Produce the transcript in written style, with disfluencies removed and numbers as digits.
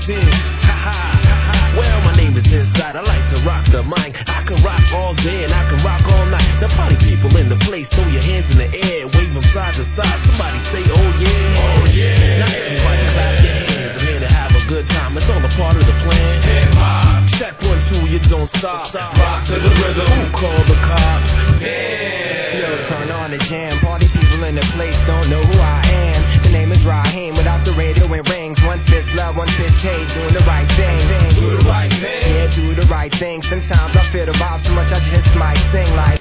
in. Well, my name is Inside. I like to rock the mic. I can rock all day and I can rock all night. The party people in the place, throw your hands in the air, wave them side to side. Somebody say, oh yeah. Oh yeah. Now everybody clap your hands. I'm here to have a good time. It's all a part of the plan. Hip hop. Check 1, 2, you don't stop. Rock to the rhythm. Who called the cops? Yeah. Yo, turn on the jam. Party people in the place don't know who I am. The name is Raheem. Without the radio it rings. One fist love, one fist hate. Doing the right thing. Do the right thing. Yeah, do the right thing. Sometimes I feel the vibe so much I just might sing like